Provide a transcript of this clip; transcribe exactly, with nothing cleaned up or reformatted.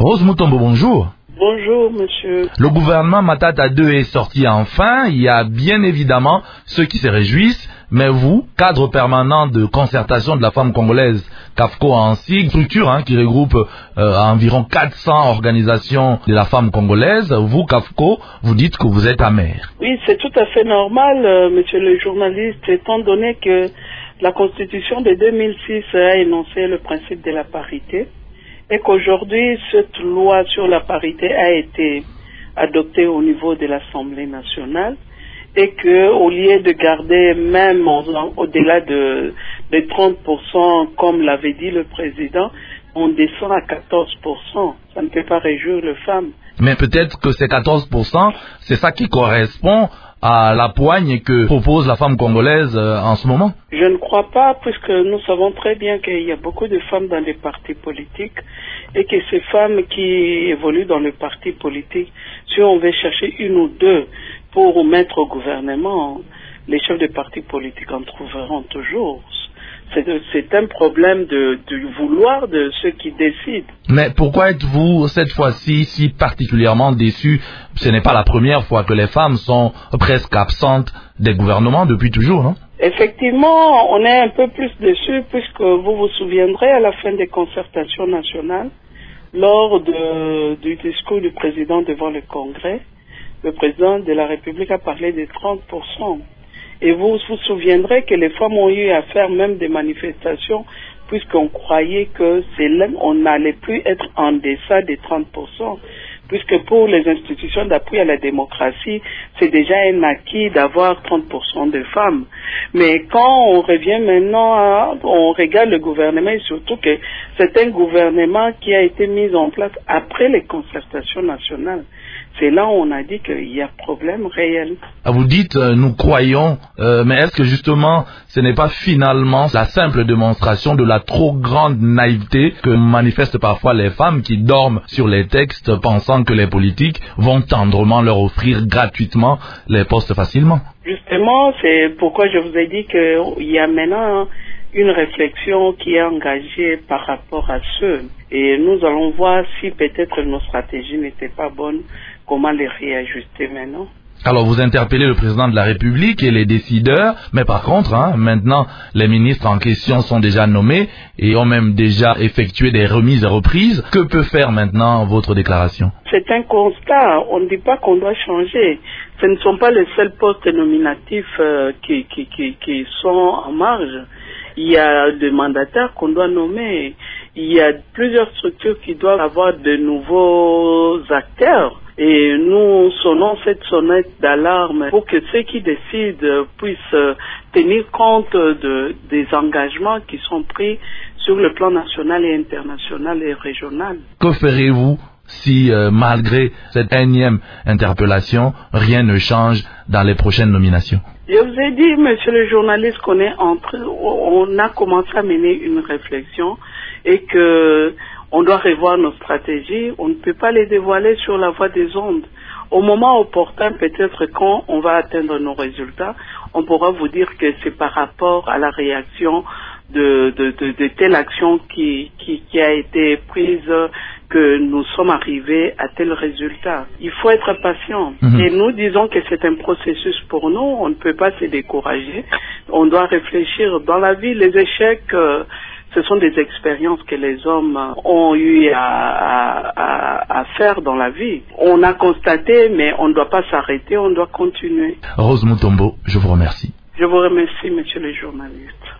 Rose Mutombo, bonjour. Bonjour, monsieur. Le gouvernement Matata deux est sorti enfin. Il y a bien évidemment ceux qui se réjouissent, mais vous, cadre permanent de concertation de la femme congolaise, CAFCO en SIG, structure hein, qui regroupe euh, environ quatre cents organisations de la femme congolaise, vous, CAFCO, vous dites que vous êtes amer. Oui, c'est tout à fait normal, euh, monsieur le journaliste, étant donné que la Constitution de deux mille six a énoncé le principe de la parité, et qu'aujourd'hui, cette loi sur la parité a été adoptée au niveau de l'Assemblée nationale et que, au lieu de garder même au-delà de, de trente pour cent, comme l'avait dit le président, on descend à quatorze pour cent. Ça ne peut pas réjouir les femmes. Mais peut-être que ces quatorze pour cent, c'est ça qui correspond à la poigne que propose la femme congolaise euh, en ce moment? Je ne crois pas, puisque nous savons très bien qu'il y a beaucoup de femmes dans les partis politiques et que ces femmes qui évoluent dans les partis politiques, si on veut chercher une ou deux pour mettre au gouvernement, les chefs de partis politiques en trouveront toujours. C'est, de, c'est un problème de, de vouloir de ceux qui décident. Mais pourquoi êtes-vous cette fois-ci si particulièrement déçu? Ce n'est pas la première fois que les femmes sont presque absentes des gouvernements depuis toujours, non? Effectivement, on est un peu plus déçus puisque vous vous souviendrez à la fin des concertations nationales, lors de, du discours du président devant le Congrès, le président de la République a parlé de trente pour cent. Et vous vous souviendrez que les femmes ont eu à faire même des manifestations puisqu'on croyait que c'est là, on n'allait plus être en deçà des trente pour cent. Puisque pour les institutions d'appui à la démocratie, c'est déjà un acquis d'avoir trente pour cent de femmes. Mais quand on revient maintenant, à, on regarde le gouvernement et surtout que c'est un gouvernement qui a été mis en place après les concertations nationales. C'est là où on a dit qu'il y a problème réel. Vous dites euh, nous croyons, euh, mais est-ce que justement ce n'est pas finalement la simple démonstration de la trop grande naïveté que manifestent parfois les femmes qui dorment sur les textes pensant que les politiques vont tendrement leur offrir gratuitement les postes facilement? Justement, c'est pourquoi je vous ai dit qu'il y a maintenant une réflexion qui est engagée par rapport à ceux. Et nous allons voir si peut-être nos stratégies n'étaient pas bonnes, comment les réajuster maintenant. Alors vous interpellez le président de la République et les décideurs, mais par contre, hein, maintenant les ministres en question sont déjà nommés et ont même déjà effectué des remises et reprises. Que peut faire maintenant votre déclaration? C'est un constat, on ne dit pas qu'on doit changer. Ce ne sont pas les seuls postes nominatifs euh, qui, qui, qui, qui sont en marge. Il y a des mandataires qu'on doit nommer. Il y a plusieurs structures qui doivent avoir de nouveaux acteurs. Et nous sonnons cette sonnette d'alarme pour que ceux qui décident puissent tenir compte de, des engagements qui sont pris sur le plan national et international et régional. Que ferez-vous si, euh, malgré cette énième interpellation, rien ne change dans les prochaines nominations? Je vous ai dit, monsieur le journaliste, qu'on est entre, on a commencé à mener une réflexion et que on doit revoir nos stratégies. On ne peut pas les dévoiler sur la voie des ondes. Au moment opportun, peut-être quand on va atteindre nos résultats, on pourra vous dire que c'est par rapport à la réaction de, de, de, de telle action qui, qui, qui a été prise que nous sommes arrivés à tel résultat. Il faut être patient. Mmh. Et nous disons que c'est un processus pour nous. On ne peut pas se décourager. On doit réfléchir. Dans la vie, les échecs, euh, ce sont des expériences que les hommes ont eu à, à, à faire dans la vie. On a constaté, mais on ne doit pas s'arrêter, on doit continuer. Rose Mutombo, je vous remercie. Je vous remercie, monsieur le journaliste.